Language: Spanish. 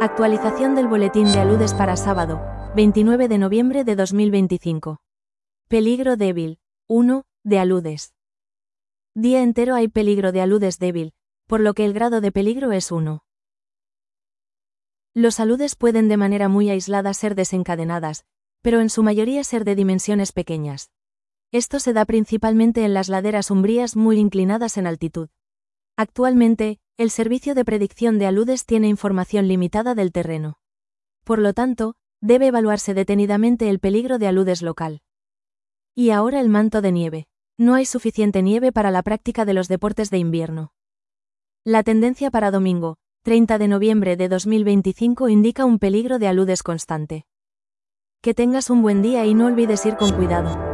Actualización del boletín de aludes para sábado, 29 de noviembre de 2025. Peligro débil. 1. De aludes. Día entero hay peligro de aludes débil, por lo que el grado de peligro es 1. Los aludes pueden de manera muy aislada ser desencadenadas, pero en su mayoría ser de dimensiones pequeñas. Esto se da principalmente en las laderas umbrías muy inclinadas en altitud. Actualmente, el servicio de predicción de aludes tiene información limitada del terreno. Por lo tanto, debe evaluarse detenidamente el peligro de aludes local. Y ahora el manto de nieve. No hay suficiente nieve para la práctica de los deportes de invierno. La tendencia para domingo, 30 de noviembre de 2025 indica un peligro de aludes constante. Que tengas un buen día y no olvides ir con cuidado.